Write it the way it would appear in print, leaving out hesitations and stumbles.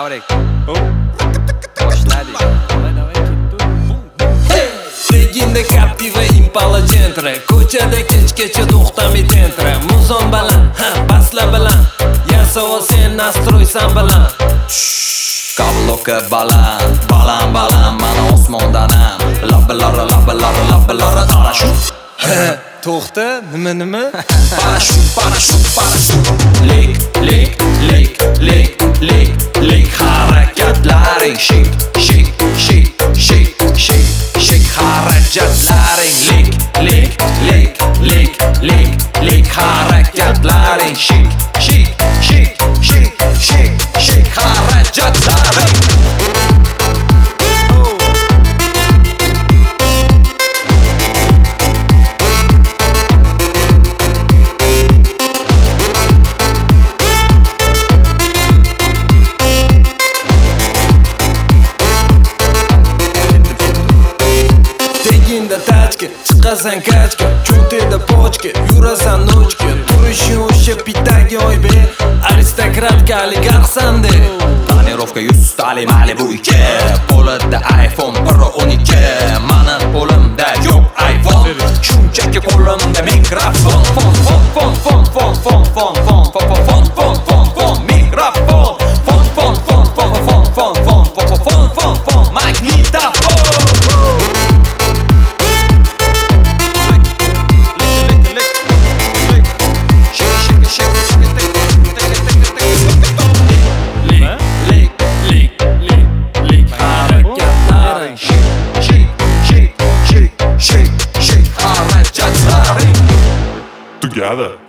Davrik. Boshladik. Teginda Captiva Impala Gentra, ko'chada kechgacha to'xtamay tentra. Muzon baland, basla bilan, yasavo sen nastroysan bilan. Kabloka baland, baland mana osmondanam. Labbalara parashut. To'xta, nima? Parashut. Lik harakatlaring shik harakatlaring lik harakatlaring shik harakatlaring. Teginda tachka, chiqasan kachka, cho'nteda pochka, yurasan nochka. Turishing o'sha pitagi oybe, aristokratka oligarxsanda. Tonirovka 100 tali Malibu 2, qo'lida iPhone Pro 12. Mana qo'limda yo'q iPhone, shunchaki qo'limda mikrofon. Together.